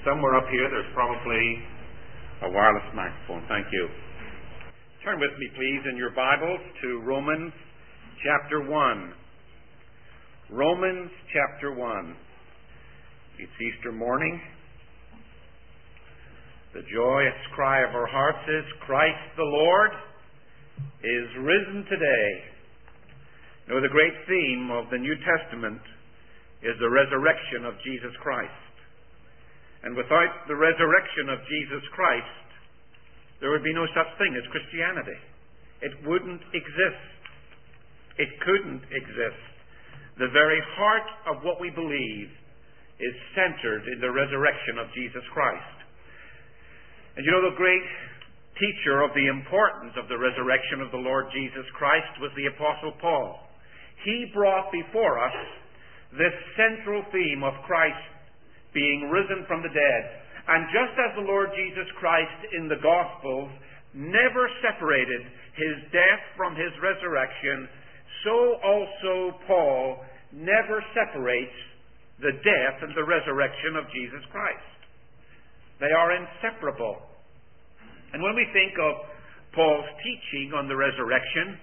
Somewhere up here there's probably a wireless microphone. Thank you. Turn with me, please, in your Bibles to Romans chapter 1. Romans chapter 1. It's Easter morning. The joyous cry of our hearts is, Christ the Lord is risen today. You know, the great theme of the New Testament is the resurrection of Jesus Christ. And without the resurrection of Jesus Christ, there would be no such thing as Christianity. It wouldn't exist. It couldn't exist. The very heart of what we believe is centered in the resurrection of Jesus Christ. And you know, the great teacher of the importance of the resurrection of the Lord Jesus Christ was the Apostle Paul. He brought before us this central theme of Christ being risen from the dead. And just as the Lord Jesus Christ in the Gospels never separated his death from his resurrection, so also Paul never separates the death and the resurrection of Jesus Christ. They are inseparable. And when we think of Paul's teaching on the resurrection,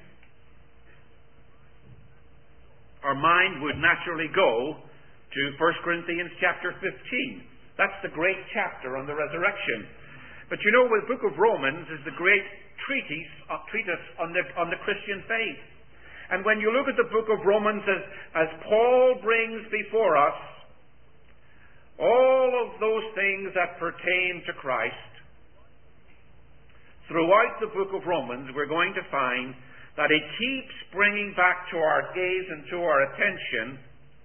our mind would naturally go to 1 Corinthians chapter 15. That's the great chapter on the resurrection. But you know, the book of Romans is the great treatise on the Christian faith. And when you look at the book of Romans as Paul brings before us all of those things that pertain to Christ, throughout the book of Romans we're going to find that he keeps bringing back to our gaze and to our attention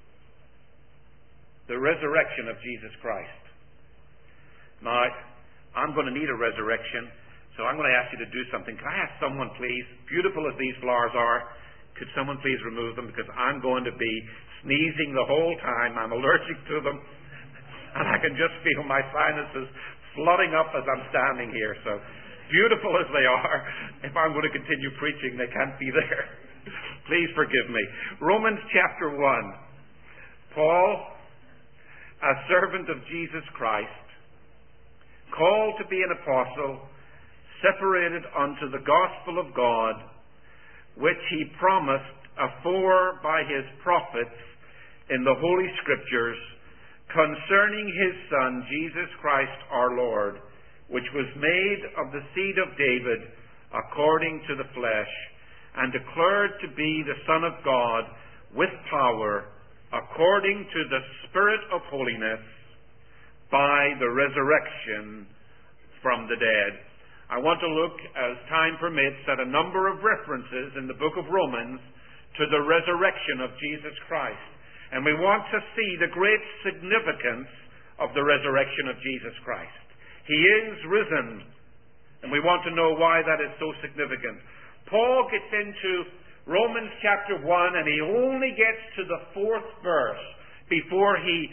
the resurrection of Jesus Christ. Now, I'm going to need a resurrection, so I'm going to ask you to do something. Can I ask someone, please, beautiful as these flowers are, could someone please remove them, because I'm going to be sneezing the whole time. I'm allergic to them, and I can just feel my sinuses flooding up as I'm standing here. So, beautiful as they are, if I'm going to continue preaching, they can't be there. Please forgive me. Romans chapter 1. Paul, a servant of Jesus Christ, called to be an apostle, separated unto the gospel of God, which he promised afore by his prophets in the Holy Scriptures, concerning his Son, Jesus Christ our Lord, which was made of the seed of David according to the flesh, and declared to be the Son of God with power, according to the Spirit of holiness, by the resurrection from the dead. I want to look, as time permits, at a number of references in the book of Romans to the resurrection of Jesus Christ. And we want to see the great significance of the resurrection of Jesus Christ. He is risen, and we want to know why that is so significant. Paul gets into Romans chapter 1, and he only gets to the 4th verse before he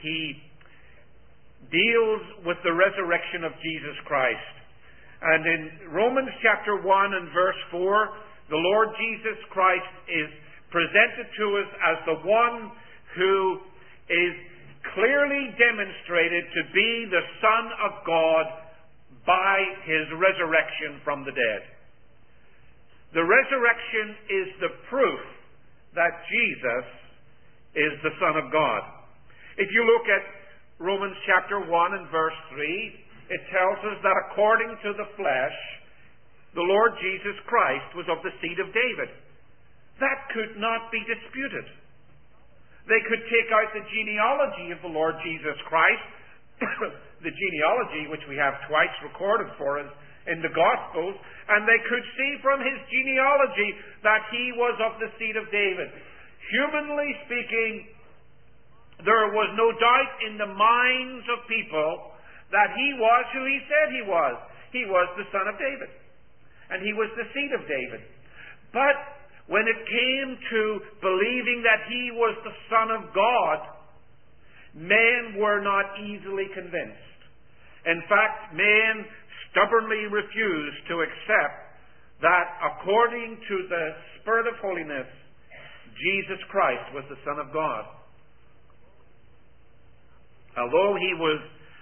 deals with the resurrection of Jesus Christ. And in Romans chapter 1 and verse 4, the Lord Jesus Christ is presented to us as the one who is clearly demonstrated to be the Son of God by his resurrection from the dead. The resurrection is the proof that Jesus is the Son of God. If you look at Romans chapter 1 and verse 3, it tells us that according to the flesh, the Lord Jesus Christ was of the seed of David. That could not be disputed. They could take out the genealogy of the Lord Jesus Christ, the genealogy which we have twice recorded for us in the Gospels, and they could see from his genealogy that he was of the seed of David. Humanly speaking, there was no doubt in the minds of people that he was who he said he was. He was the son of David, and he was the seed of David. But when it came to believing that he was the Son of God, men were not easily convinced. In fact, men stubbornly refused to accept that according to the Spirit of holiness, Jesus Christ was the Son of God. Although he was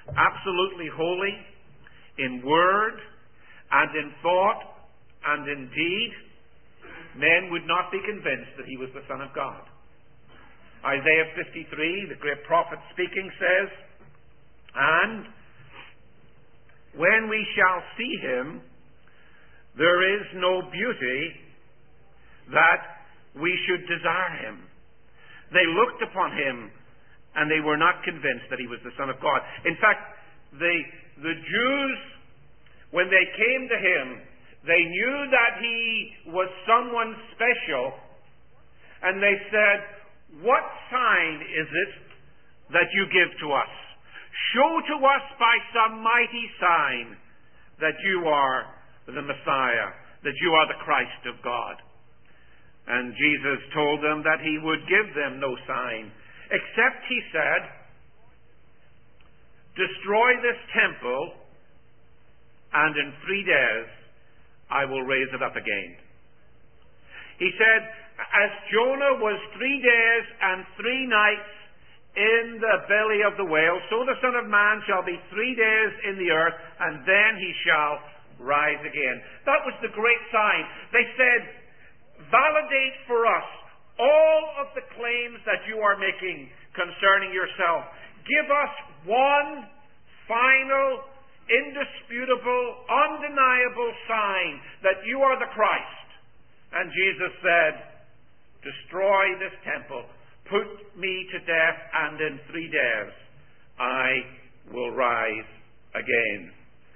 absolutely holy in word and in thought and in deed, men would not be convinced that he was the Son of God. Isaiah 53, the great prophet speaking, says, "And when we shall see him, there is no beauty that we should desire him." They looked upon him and they were not convinced that he was the Son of God. In fact, the Jews, when they came to him, they knew that he was someone special, and they said, "What sign is it that you give to us? Show to us by some mighty sign that you are the Messiah, that you are the Christ of God." And Jesus told them that he would give them no sign, except, he said, "Destroy this temple, and in 3 days I will raise it up again." He said, as Jonah was 3 days and 3 nights in the belly of the whale, so the Son of Man shall be 3 days in the earth, and then he shall rise again. That was the great sign. They said, "Validate for us all of the claims that you are making concerning yourself. Give us one final, indisputable, undeniable sign that you are the Christ." And Jesus said, "Destroy this temple, put me to death, and in 3 days I will rise again."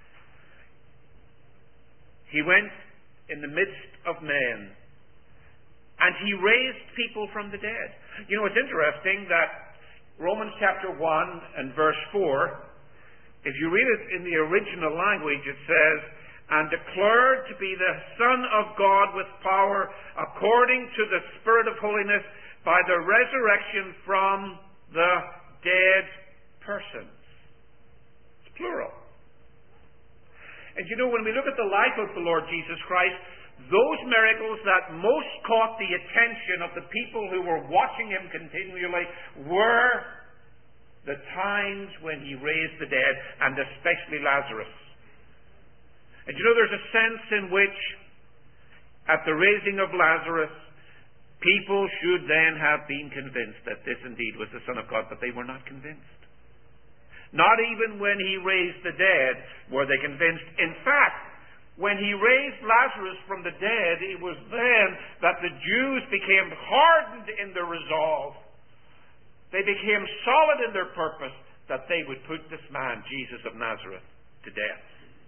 He went in the midst of men, and he raised people from the dead. You know, it's interesting that Romans chapter 1 and verse 4, if you read it in the original language, it says, "And declared to be the Son of God with power, according to the Spirit of holiness, by the resurrection from the dead persons." It's plural. And you know, when we look at the life of the Lord Jesus Christ, those miracles that most caught the attention of the people who were watching him continually were the times when he raised the dead, and especially Lazarus. And you know, there's a sense in which, at the raising of Lazarus, people should then have been convinced that this indeed was the Son of God, but they were not convinced. Not even when he raised the dead were they convinced. In fact, when he raised Lazarus from the dead, it was then that the Jews became hardened in their resolve. They became solid in their purpose that they would put this man, Jesus of Nazareth, to death.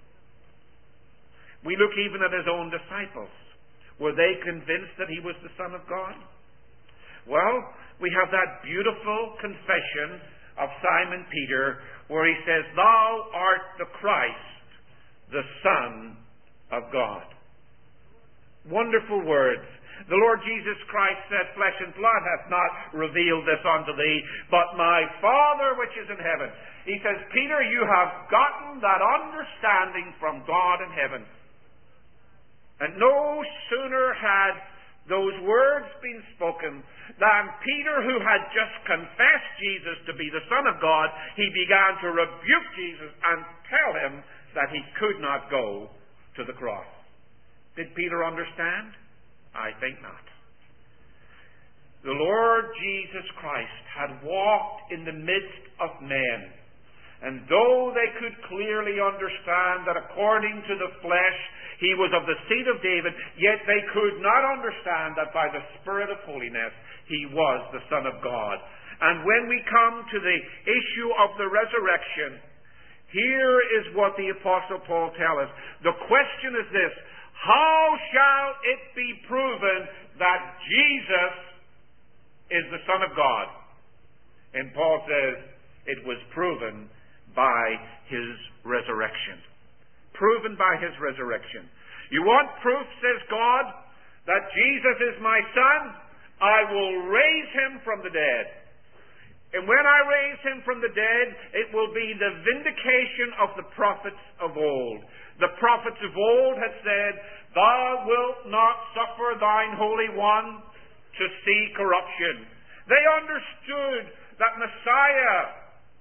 We look even at his own disciples. Were they convinced that he was the Son of God? Well, we have that beautiful confession of Simon Peter where he says, "Thou art the Christ, the Son of God." Wonderful words. The Lord Jesus Christ said, "Flesh and blood hath not revealed this unto thee, but my Father which is in heaven." He says, "Peter, you have gotten that understanding from God in heaven." And no sooner had those words been spoken than Peter, who had just confessed Jesus to be the Son of God, he began to rebuke Jesus and tell him that he could not go to the cross. Did Peter understand? I think not. The Lord Jesus Christ had walked in the midst of men, and though they could clearly understand that according to the flesh he was of the seed of David, yet they could not understand that by the Spirit of holiness he was the Son of God. And when we come to the issue of the resurrection, here is what the Apostle Paul tells us. The question is this: how shall it be proven that Jesus is the Son of God? And Paul says it was proven by his resurrection. Proven by his resurrection. You want proof, says God, that Jesus is my Son? I will raise him from the dead. And when I raise him from the dead, it will be the vindication of the prophets of old. The prophets of old had said, "Thou wilt not suffer thine Holy One to see corruption." They understood that Messiah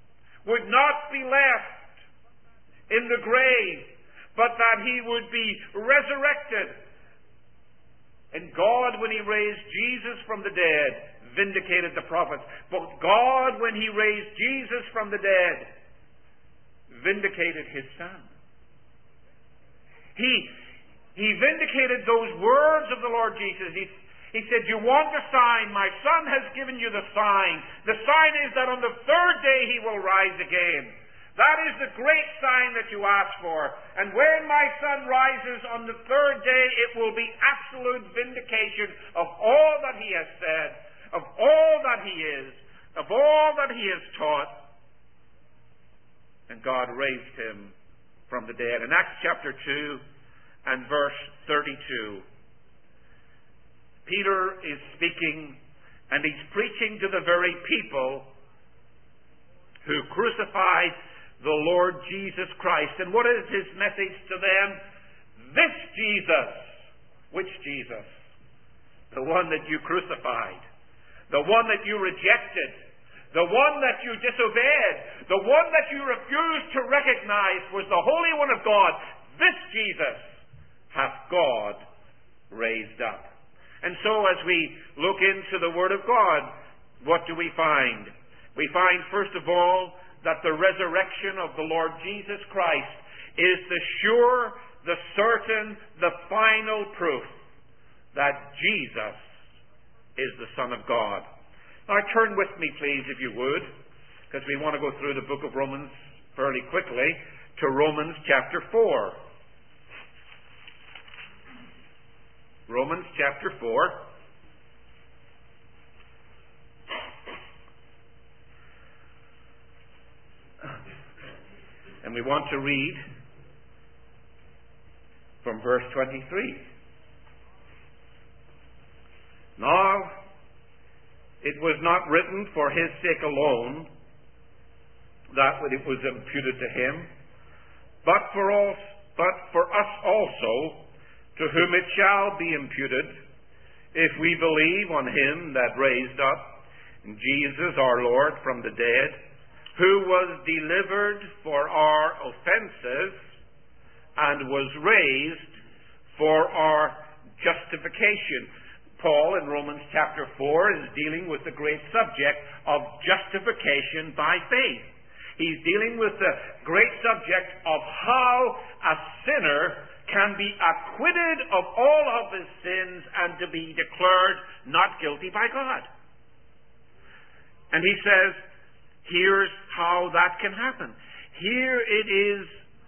would not be left in the grave, but that he would be resurrected. And God, when he raised Jesus from the dead, vindicated the prophets. But God, when he raised Jesus from the dead, vindicated his Son. He vindicated those words of the Lord Jesus. He said, you want the sign? My Son has given you the sign. The sign is that on the third day he will rise again. That is the great sign that you ask for. And when my Son rises on the third day, it will be absolute vindication of all that he has said, of all that he is, of all that he has taught. And God raised him from the dead. In Acts chapter 2 and verse 32, Peter is speaking, and he's preaching to the very people who crucified the Lord Jesus Christ. And what is his message to them? This Jesus. Which Jesus? The one that you crucified. The one that you rejected. The one that you disobeyed. The one that you refused to recognize was the Holy One of God. This Jesus hath God raised up. And so as we look into the Word of God, what do we find? We find, first of all, that the resurrection of the Lord Jesus Christ is the sure, the certain, the final proof that Jesus is the Son of God. Now turn with me, please, if you would, because we want to go through the book of Romans fairly quickly, to Romans chapter 4. Romans chapter 4. And we want to read from verse 23. Now, it was not written for his sake alone that it was imputed to him, but for us also, to whom it shall be imputed, if we believe on him that raised up Jesus our Lord from the dead, who was delivered for our offenses and was raised for our justification. Paul in Romans chapter 4 is dealing with the great subject of justification by faith. He's dealing with the great subject of how a sinner can be acquitted of all of his sins and to be declared not guilty by God. And he says, here's how that can happen. Here it is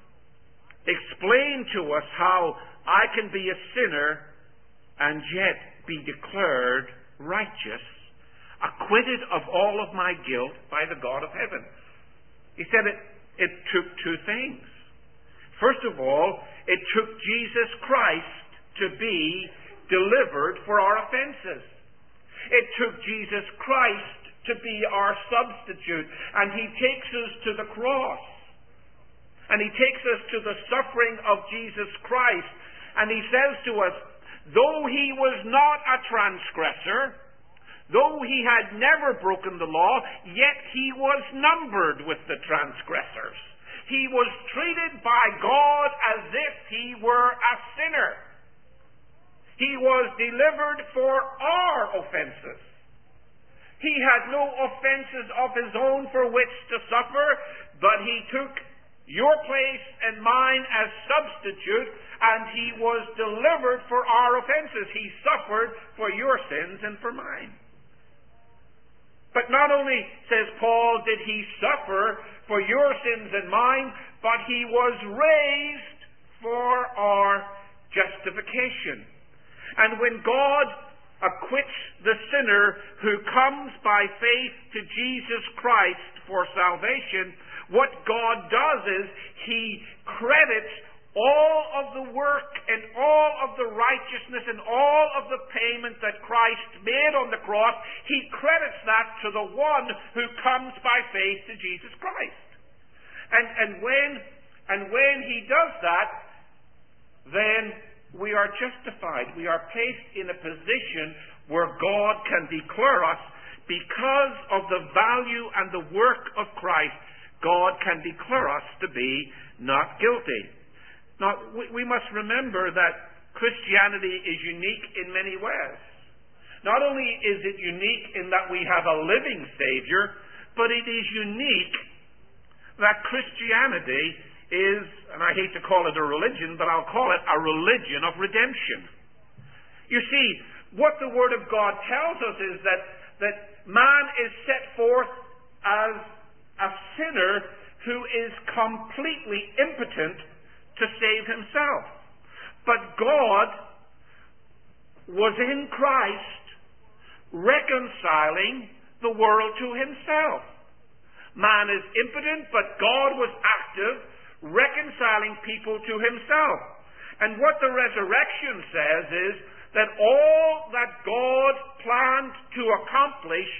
explained to us how I can be a sinner and yet be declared righteous, acquitted of all of my guilt by the God of heaven. He said it took two things. First of all, it took Jesus Christ to be delivered for our offenses. It took Jesus Christ to be our substitute. And he takes us to the cross. And he takes us to the suffering of Jesus Christ. And he says to us, though he was not a transgressor, though he had never broken the law, yet he was numbered with the transgressors. He was treated by God as if he were a sinner. He was delivered for our offenses. He had no offenses of his own for which to suffer, but he took your place and mine as substitute, and he was delivered for our offenses. He suffered for your sins and for mine. But not only, says Paul, did he suffer for your sins and mine, but he was raised for our justification. And when God acquits the sinner who comes by faith to Jesus Christ for salvation, what God does is he credits all of the work and all of the righteousness and all of the payment that Christ made on the cross. He credits that to the one who comes by faith to Jesus Christ. And when he does that, then we are justified. We are placed in a position where God can declare us, because of the value and the work of Christ, God can declare us to be not guilty. Now, we must remember that Christianity is unique in many ways. Not only is it unique in that we have a living Savior, but it is unique that Christianity is, and I hate to call it a religion, but I'll call it a religion of redemption. You see, what the Word of God tells us is that man is set forth as a sinner who is completely impotent to save himself. But God was in Christ reconciling the world to himself. Man is impotent, but God was active, reconciling people to himself. And what the resurrection says is that all that God planned to accomplish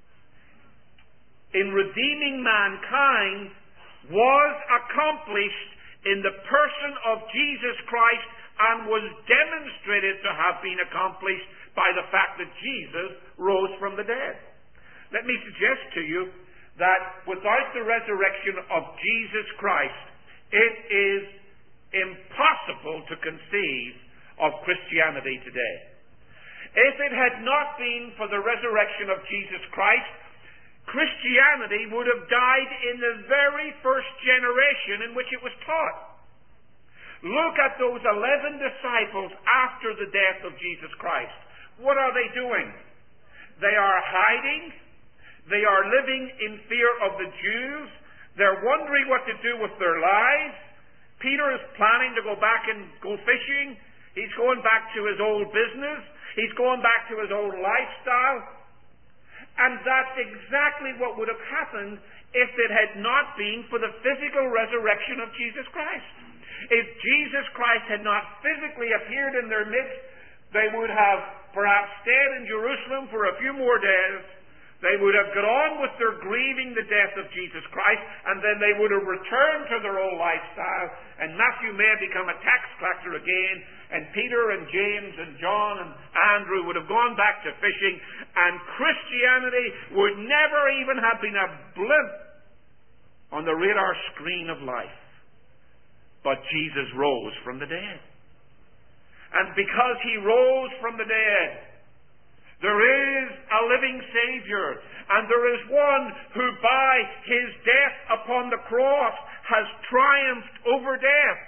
in redeeming mankind was accomplished in the person of Jesus Christ and was demonstrated to have been accomplished by the fact that Jesus rose from the dead. Let me suggest to you that without the resurrection of Jesus Christ, it is impossible to conceive of Christianity today. If it had not been for the resurrection of Jesus Christ, Christianity would have died in the very first generation in which it was taught. Look at those 11 disciples after the death of Jesus Christ. What are they doing? They are hiding. They are living in fear of the Jews. They're wondering what to do with their lives. Peter is planning to go back and go fishing. He's going back to his old business. He's going back to his old lifestyle. And that's exactly what would have happened if it had not been for the physical resurrection of Jesus Christ. If Jesus Christ had not physically appeared in their midst, they would have perhaps stayed in Jerusalem for a few more days. They would have got on with their grieving the death of Jesus Christ, and then they would have returned to their old lifestyle, and Matthew may have become a tax collector again, and Peter and James and John and Andrew would have gone back to fishing, and Christianity would never even have been a blimp on the radar screen of life. But Jesus rose from the dead. And because he rose from the dead, there is a living Savior, and there is one who by his death upon the cross has triumphed over death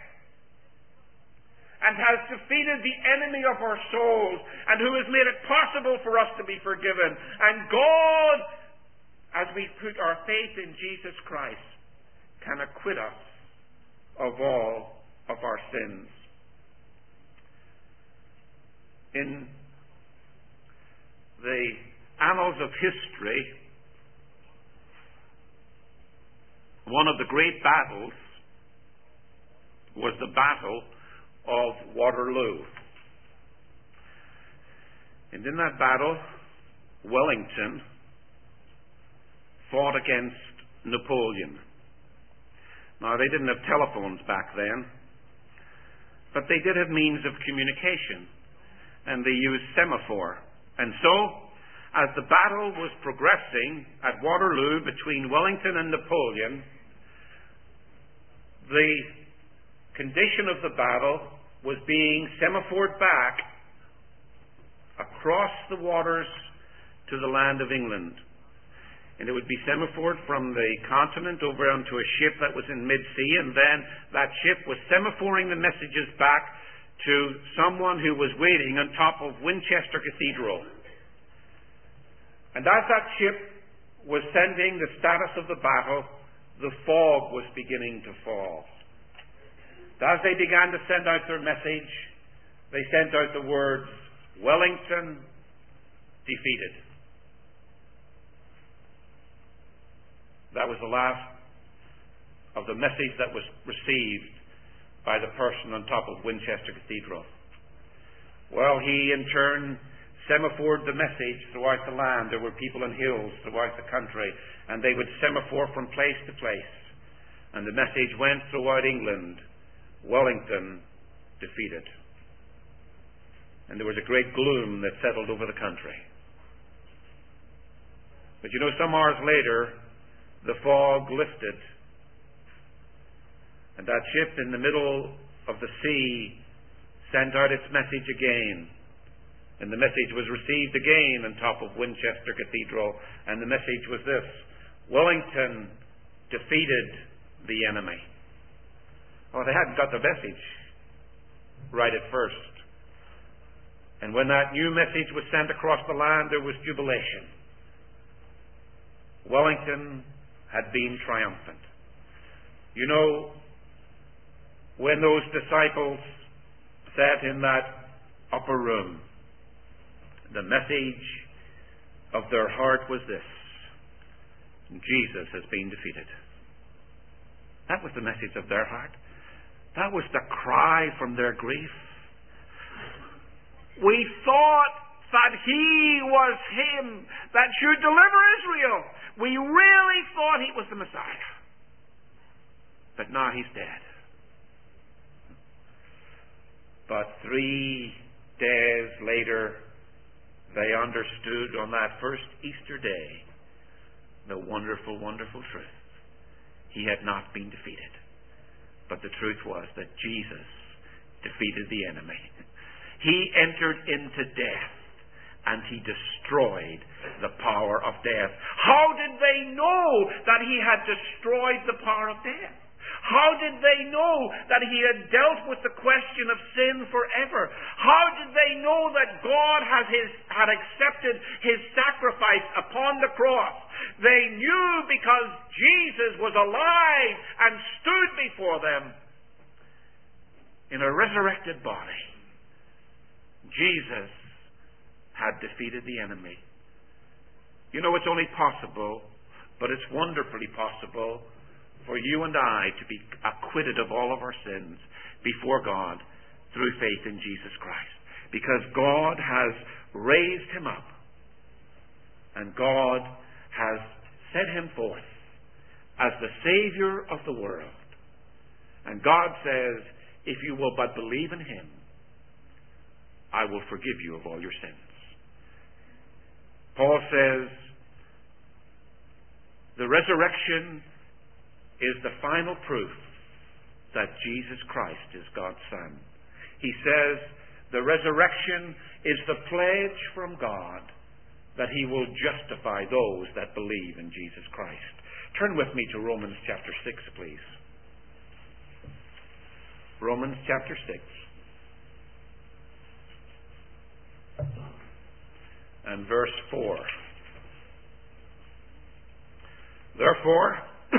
and has defeated the enemy of our souls, and who has made it possible for us to be forgiven. And God, as we put our faith in Jesus Christ, can acquit us of all of our sins. In the annals of history, one of the great battles was the Battle of Waterloo. And in that battle, Wellington fought against Napoleon. Now, they didn't have telephones back then, but they did have means of communication, and they used semaphore. And so, as the battle was progressing at Waterloo between Wellington and Napoleon, the condition of the battle was being semaphored back across the waters to the land of England. And it would be semaphored from the continent over onto a ship that was in mid-sea, and then that ship was semaphoring the messages back to someone who was waiting on top of Winchester Cathedral. And as that ship was sending the status of the battle, the fog was beginning to fall. And as they began to send out their message, they sent out the words, "Wellington defeated." That was the last of the message that was received by the person on top of Winchester Cathedral. Well, he in turn semaphored the message throughout the land. There were people in hills throughout the country, and they would semaphore from place to place. And the message went throughout England, "Wellington defeated." And there was a great gloom that settled over the country. But you know, some hours later, the fog lifted And that ship in the middle of the sea sent out its message again. And the message was received again on top of Winchester Cathedral. And the message was this: Wellington defeated the enemy. Oh, they hadn't got the message right at first. And when that new message was sent across the land, there was jubilation. Wellington had been triumphant. You know, when those disciples sat in that upper room, the message of their heart was this: Jesus has been defeated. That was the message of their heart. That was the cry from their grief. We thought that He was Him that should deliver Israel. We really thought He was the Messiah. But now He's dead. But 3 days later, they understood on that first Easter day the wonderful, wonderful truth. He had not been defeated. But the truth was that Jesus defeated the enemy. He entered into death and He destroyed the power of death. How did they know that He had destroyed the power of death? How did they know that He had dealt with the question of sin forever? How did they know that God had accepted His sacrifice upon the cross? They knew because Jesus was alive and stood before them in a resurrected body. Jesus had defeated the enemy. You know, it's only possible, but it's wonderfully possible for you and I to be acquitted of all of our sins before God through faith in Jesus Christ. Because God has raised Him up, and God has set Him forth as the Savior of the world. And God says, if you will but believe in Him, I will forgive you of all your sins. Paul says, the resurrection is the final proof that Jesus Christ is God's Son. He says the resurrection is the pledge from God that He will justify those that believe in Jesus Christ. Turn with me to Romans chapter 6, please. Romans chapter 6. And verse 4. Therefore,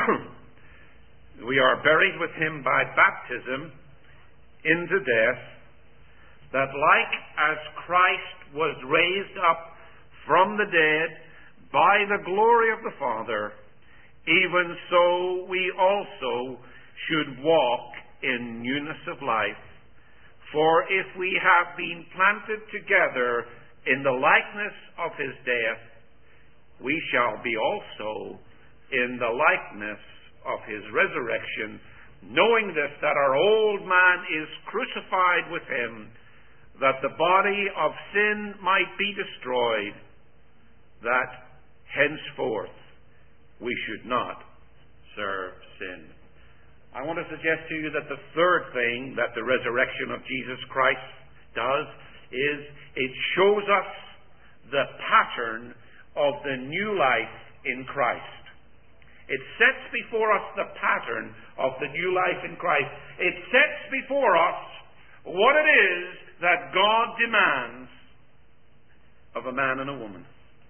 we are buried with Him by baptism into death, that like as Christ was raised up from the dead by the glory of the Father, even so we also should walk in newness of life. For if we have been planted together in the likeness of His death, we shall be also in the likeness of His resurrection, knowing this, that our old man is crucified with Him, that the body of sin might be destroyed, that henceforth we should not serve sin. I want to suggest to you that the third thing that the resurrection of Jesus Christ does is it shows us the pattern of the new life in Christ. It sets before us the pattern of the new life in Christ. It sets before us what it is that God demands of a man and a woman.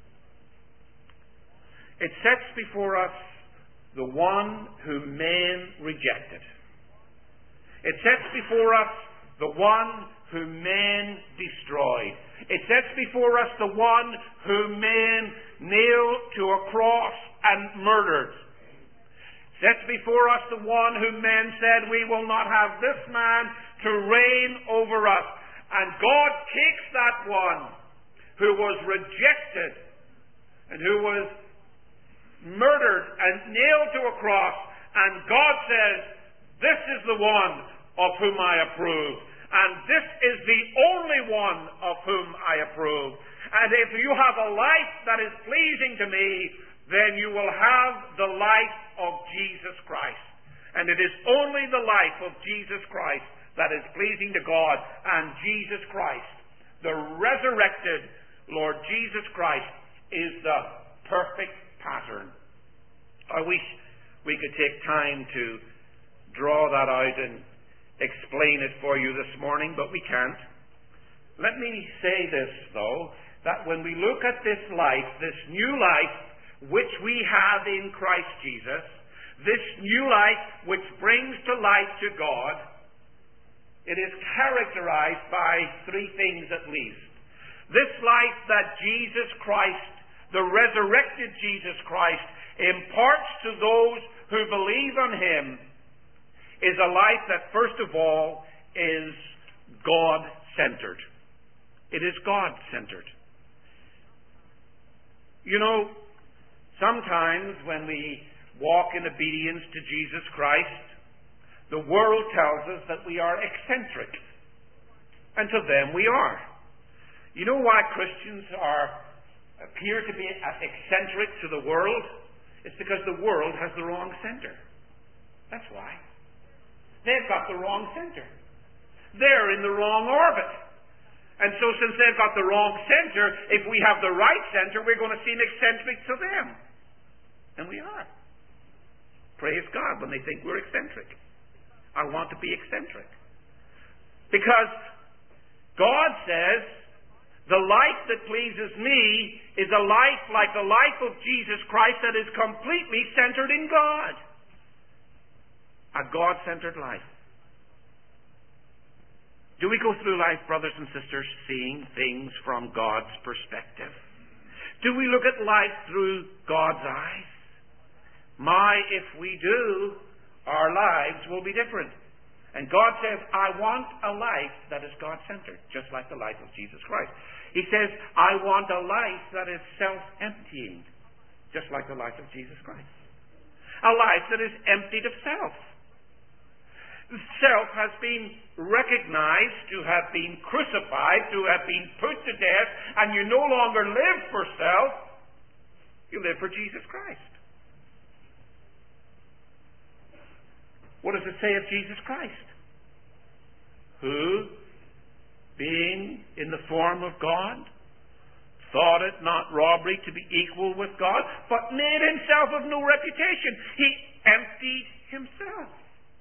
It sets before us the one whom men rejected. It sets before us the one whom men destroyed. It sets before us the one whom men nailed to a cross and murdered. Sets before us the one whom men said, we will not have this man to reign over us. And God takes that one who was rejected and who was murdered and nailed to a cross, and God says, this is the one of whom I approve, and this is the only one of whom I approve. And if you have a life that is pleasing to me, then you will have the life of Jesus Christ. And it is only the life of Jesus Christ that is pleasing to God. And Jesus Christ, the resurrected Lord Jesus Christ, is the perfect pattern. I wish we could take time to draw that out and explain it for you this morning, but we can't. Let me say this, though, that when we look at this life, this new life which we have in Christ Jesus, this new life which brings to light to God, it is characterized by three things at least. This life that Jesus Christ, the resurrected Jesus Christ, imparts to those who believe on Him is a life that, first of all, is God-centered. It is God-centered. You know, sometimes when we walk in obedience to Jesus Christ, the world tells us that we are eccentric. And to them we are. You know why Christians appear to be eccentric to the world? It's because the world has the wrong center. That's why. They've got the wrong center. They're in the wrong orbit. And so since they've got the wrong center, if we have the right center, we're going to seem eccentric to them. And we are. Praise God when they think we're eccentric. I want to be eccentric. Because God says, the life that pleases me is a life like the life of Jesus Christ that is completely centered in God. A God-centered life. Do we go through life, brothers and sisters, seeing things from God's perspective? Do we look at life through God's eyes? If we do, our lives will be different. And God says, I want a life that is God-centered, just like the life of Jesus Christ. He says, I want a life that is self-emptying, just like the life of Jesus Christ. A life that is emptied of self. Self has been recognized to have been crucified, to have been put to death, and you no longer live for self, you live for Jesus Christ. What does it say of Jesus Christ? Who, being in the form of God, thought it not robbery to be equal with God, but made himself of no reputation. He emptied himself.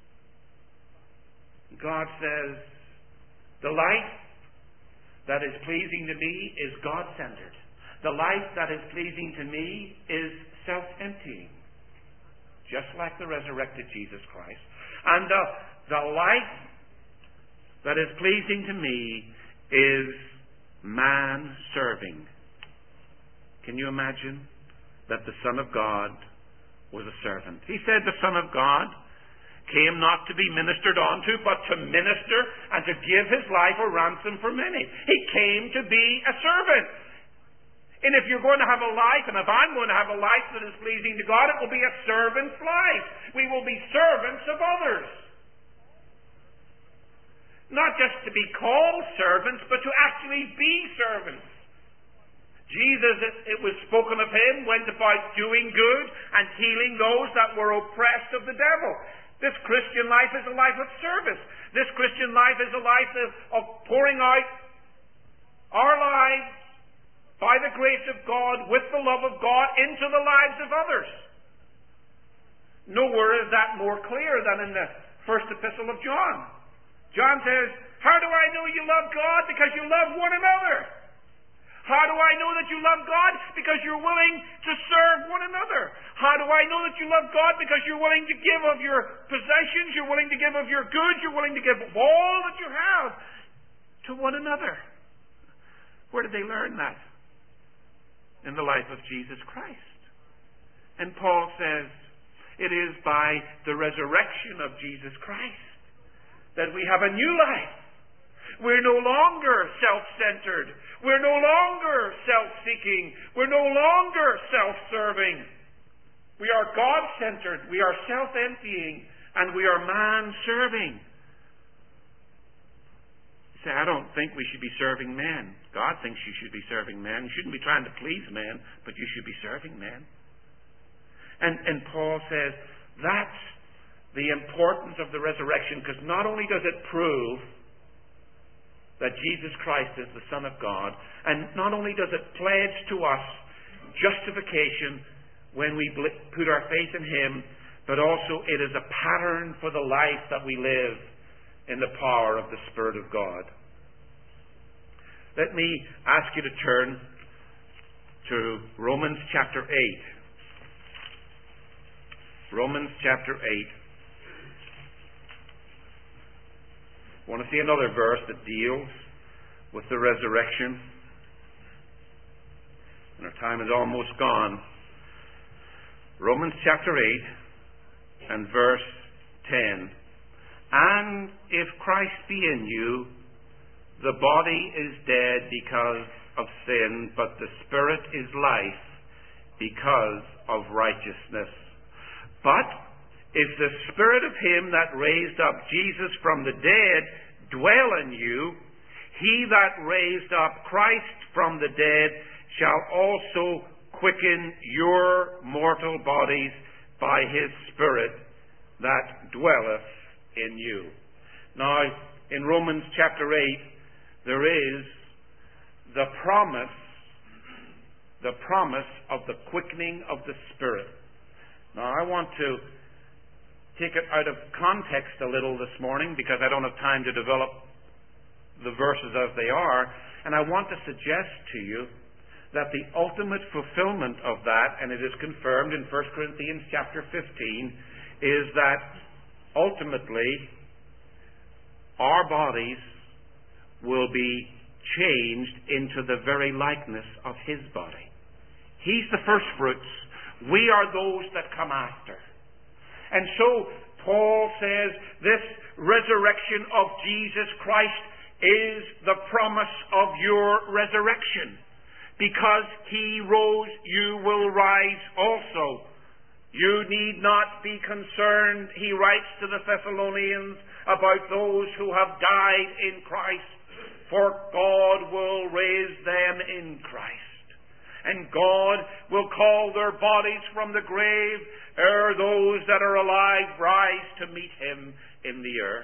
God says, the life that is pleasing to me is God-centered. The life that is pleasing to me is self-emptying, just like the resurrected Jesus Christ. And the life that is pleasing to me is man-serving. Can you imagine that the Son of God was a servant? He said the Son of God came not to be ministered unto, but to minister and to give his life a ransom for many. He came to be a servant. And if you're going to have a life, and if I'm going to have a life that is pleasing to God, it will be a servant's life. We will be servants of others. Not just to be called servants, but to actually be servants. Jesus, it was spoken of him, went about doing good and healing those that were oppressed of the devil. This Christian life is a life of service. This Christian life is a life of pouring out our lives by the grace of God, with the love of God, into the lives of others. Nowhere is that more clear than in the first epistle of John. John says, how do I know you love God? Because you love one another. How do I know that you love God? Because you're willing to serve one another. How do I know that you love God? Because you're willing to give of your possessions, you're willing to give of your goods, you're willing to give of all that you have to one another. Where did they learn that? In the life of Jesus Christ. And Paul says, it is by the resurrection of Jesus Christ that we have a new life. We're no longer self-centered. We're no longer self-seeking. We're no longer self-serving. We are God-centered. We are self-emptying. And we are man-serving. You say, I don't think we should be serving men. God thinks you should be serving men. You shouldn't be trying to please men, but you should be serving men. And Paul says, that's the importance of the resurrection, because not only does it prove that Jesus Christ is the Son of God, and not only does it pledge to us justification when we put our faith in Him, but also it is a pattern for the life that we live in the power of the Spirit of God. Let me ask you to turn to Romans chapter 8. Romans chapter 8. I want to see another verse that deals with the resurrection. And our time is almost gone. Romans chapter 8 and verse 10. And if Christ be in you, the body is dead because of sin, but the Spirit is life because of righteousness. But if the Spirit of Him that raised up Jesus from the dead dwell in you, He that raised up Christ from the dead shall also quicken your mortal bodies by His Spirit that dwelleth in you. Now, in Romans chapter 8, there is the promise of the quickening of the Spirit. Now, I want to take it out of context a little this morning because I don't have time to develop the verses as they are, and I want to suggest to you that the ultimate fulfillment of that, and it is confirmed in 1 Corinthians chapter 15, is that ultimately our bodies will be changed into the very likeness of His body. He's the first fruits. We are those that come after. And so Paul says this resurrection of Jesus Christ is the promise of your resurrection. Because He rose, you will rise also. You need not be concerned, he writes to the Thessalonians, about those who have died in Christ, for God will raise them in Christ. And God will call their bodies from the grave ere those that are alive rise to meet Him in the air.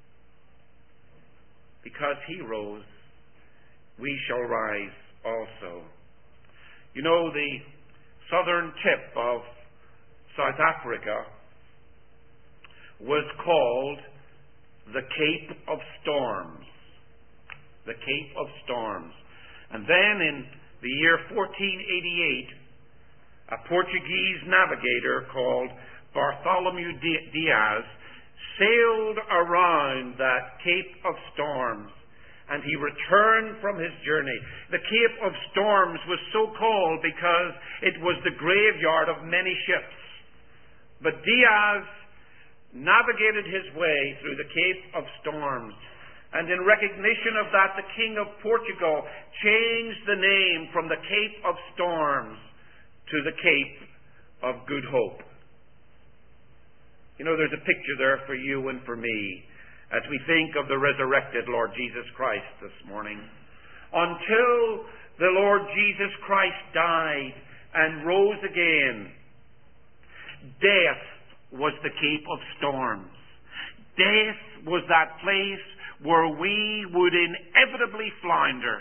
Because He rose, we shall rise also. You know, the southern tip of South Africa was called the Cape of Storms. The Cape of Storms. And then in the year 1488, a Portuguese navigator called Bartholomew Diaz sailed around that Cape of Storms, and he returned from his journey. The Cape of Storms was so called because it was the graveyard of many ships. But Diaz navigated his way through the Cape of Storms, and in recognition of that, the King of Portugal changed the name from the Cape of Storms to the Cape of Good Hope. You know, there's a picture there for you and for me as we think of the resurrected Lord Jesus Christ this morning. Until the Lord Jesus Christ died and rose again, death was the Cape of Storms. Death was that place where we would inevitably flounder.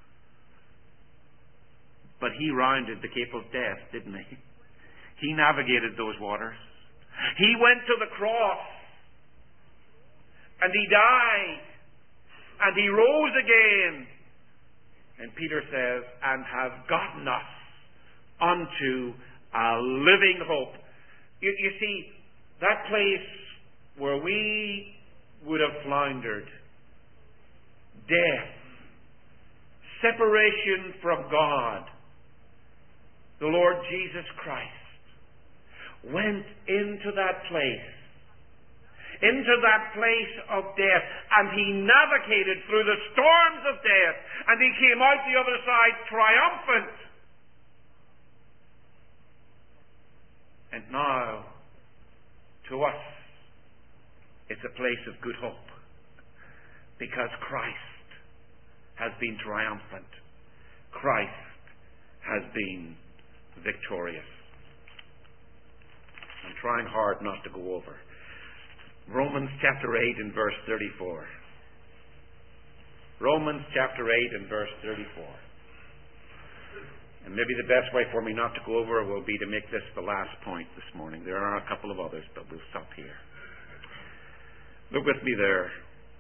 But He rounded the Cape of Death, didn't He? He navigated those waters. He went to the cross, and He died, and He rose again. And Peter says, and have gotten us unto a living hope. You see, that place where we would have floundered, death, separation from God, the Lord Jesus Christ went into that place of death, and He navigated through the storms of death, and He came out the other side triumphant. And now, to us, it's a place of good hope, because Christ has been triumphant. Christ has been victorious. I'm trying hard not to go over. Romans chapter 8 and verse 34. Romans chapter 8 and verse 34. And maybe the best way for me not to go over will be to make this the last point this morning. There are a couple of others, but we'll stop here. Look with me there.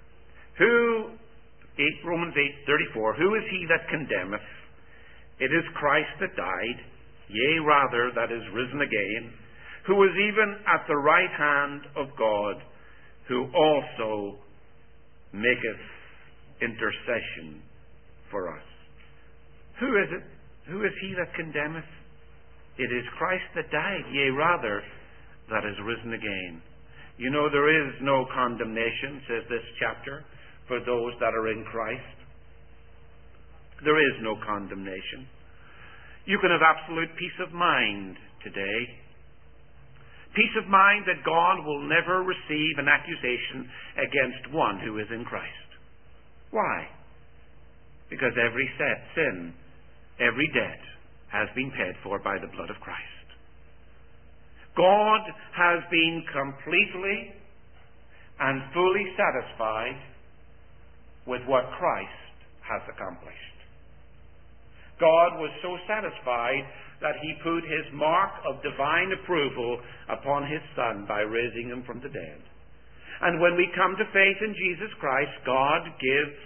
Romans 8:34. Who is he that condemneth? It is Christ that died, yea, rather, that is risen again, who is even at the right hand of God, who also maketh intercession for us. Who is it? Who is he that condemneth? It is Christ that died, yea, rather, that is risen again. You know, there is no condemnation, says this chapter, for those that are in Christ. There is no condemnation. You can have absolute peace of mind today. Peace of mind that God will never receive an accusation against one who is in Christ. Why? Because every sin, every debt has been paid for by the blood of Christ. God has been completely and fully satisfied with what Christ has accomplished. God was so satisfied that he put his mark of divine approval upon his Son by raising him from the dead. And when we come to faith in Jesus Christ, God gives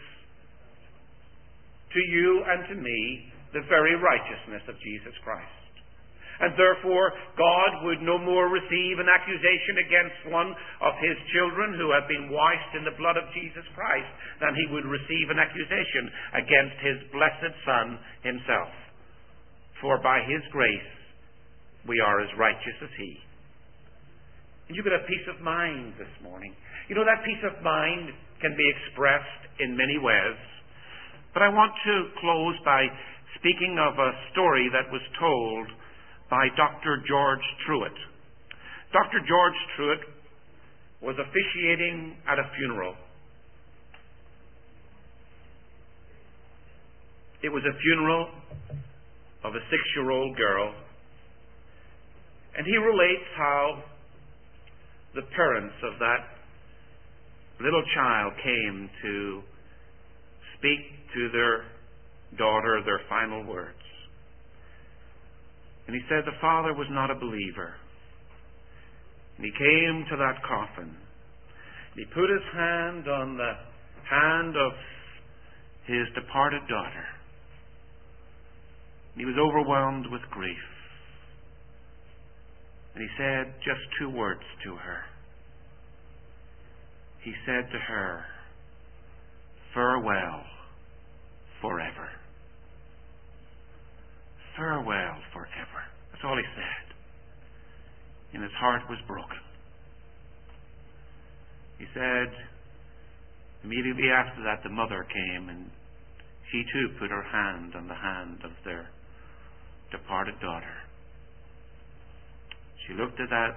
to you and to me the very righteousness of Jesus Christ. And therefore, God would no more receive an accusation against one of his children who have been washed in the blood of Jesus Christ than he would receive an accusation against his blessed Son himself. For by his grace, we are as righteous as he. And you get a peace of mind this morning. You know, that peace of mind can be expressed in many ways. But I want to close by speaking of a story that was told by Dr. George Truett. Dr. George Truett was officiating at a funeral. It was a funeral of a 6-year-old girl. And he relates how the parents of that little child came to speak to their daughter their final words. And he said the father was not a believer. And he came to that coffin. And he put his hand on the hand of his departed daughter. And he was overwhelmed with grief. And he said just 2 words to her. He said to her, "Farewell forever." Farewell forever. That's all he said. And his heart was broken. He said, immediately after that, the mother came and she too put her hand on the hand of their departed daughter. She looked at that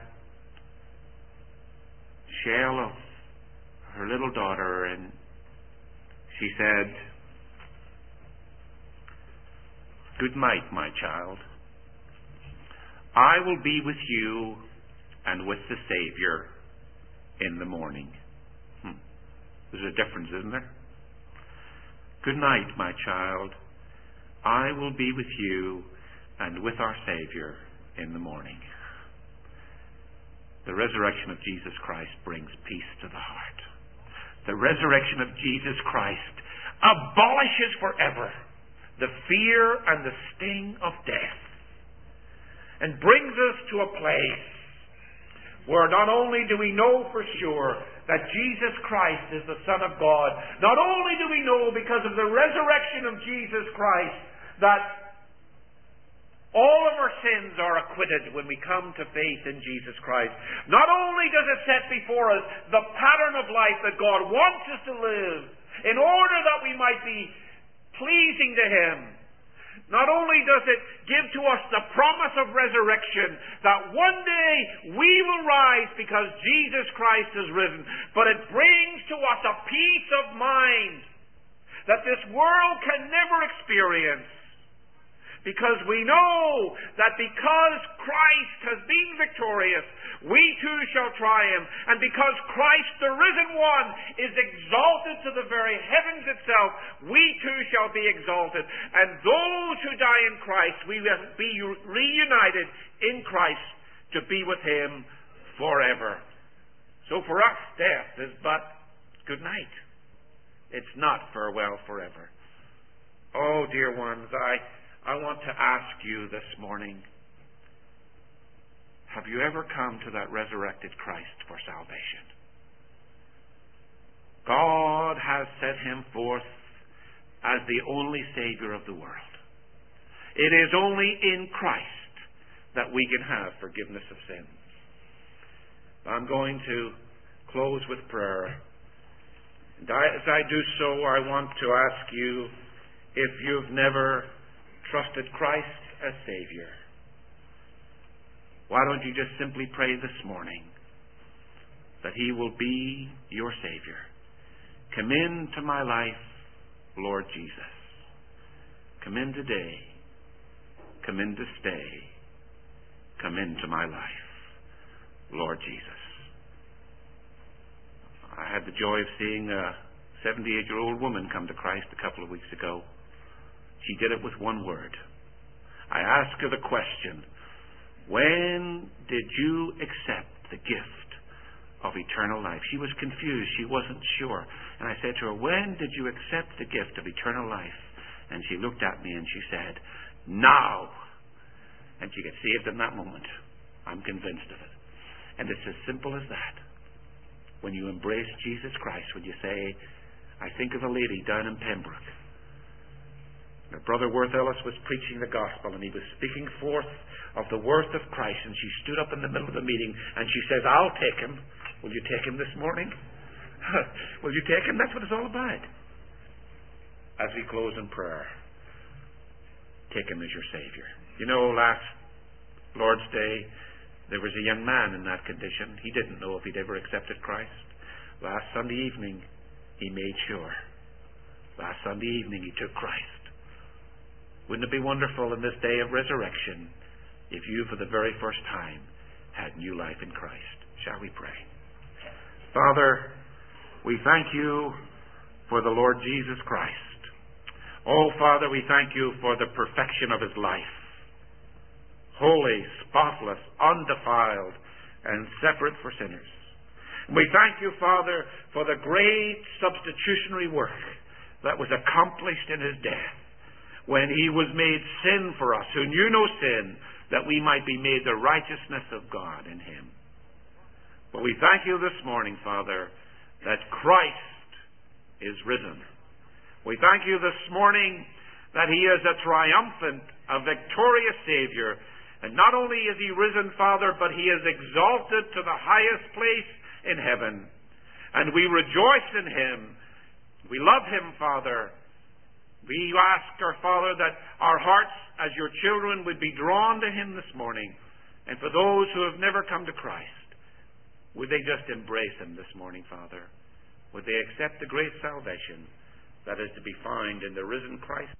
shell of her little daughter and she said, "Good night, my child. I will be with you and with the Savior in the morning." There's a difference, isn't there? Good night, my child. I will be with you and with our Savior in the morning. The resurrection of Jesus Christ brings peace to the heart. The resurrection of Jesus Christ abolishes forever the fear and the sting of death, and brings us to a place where not only do we know for sure that Jesus Christ is the Son of God, not only do we know because of the resurrection of Jesus Christ that all of our sins are acquitted when we come to faith in Jesus Christ. Not only does it set before us the pattern of life that God wants us to live in order that we might be pleasing to him, not only does it give to us the promise of resurrection, that one day we will rise because Jesus Christ has risen, but it brings to us a peace of mind that this world can never experience. Because we know that because Christ has been victorious, we too shall triumph. And because Christ, the risen one, is exalted to the very heavens itself, we too shall be exalted. And those who die in Christ, we will be reunited in Christ to be with Him forever. So for us, death is but good night. It's not farewell forever. Oh, dear ones, I want to ask you this morning, have you ever come to that resurrected Christ for salvation? God has set Him forth as the only Savior of the world. It is only in Christ that we can have forgiveness of sins. I'm going to close with prayer. And as I do so, I want to ask you, if you've never trusted Christ as Savior, why don't you just simply pray this morning that He will be your Savior? Come into my life, Lord Jesus. Come in today. Come in to stay. Come into my life, Lord Jesus. I had the joy of seeing a 78-year-old woman come to Christ a couple of weeks ago. She did it with one word. I asked her the question, when did you accept the gift of eternal life? She was confused. She wasn't sure. And I said to her, when did you accept the gift of eternal life? And she looked at me and she said, now. And she got saved in that moment. I'm convinced of it. And it's as simple as that. When you embrace Jesus Christ, when you say, I think of a lady down in Pembroke. Her brother Worth Ellis was preaching the gospel and he was speaking forth of the worth of Christ, and she stood up in the middle of the meeting and she says, I'll take him. Will you take him this morning? Will you take him? That's what it's all about. As we close in prayer, take him as your Savior. You know, last Lord's Day, there was a young man in that condition. He didn't know if he'd ever accepted Christ. Last Sunday evening, he made sure. Last Sunday evening, he took Christ. Wouldn't it be wonderful in this day of resurrection if you, for the very first time, had new life in Christ? Shall we pray? Father, we thank you for the Lord Jesus Christ. Oh, Father, we thank you for the perfection of His life. Holy, spotless, undefiled, and separate for sinners. And we thank you, Father, for the great substitutionary work that was accomplished in His death, when He was made sin for us, who knew no sin, that we might be made the righteousness of God in Him. But we thank you this morning, Father, that Christ is risen. We thank you this morning that He is a triumphant, a victorious Savior. And not only is He risen, Father, but He is exalted to the highest place in heaven. And we rejoice in Him. We love Him, Father. We ask our Father that our hearts as your children would be drawn to Him this morning. And for those who have never come to Christ, would they just embrace Him this morning, Father? Would they accept the great salvation that is to be found in the risen Christ?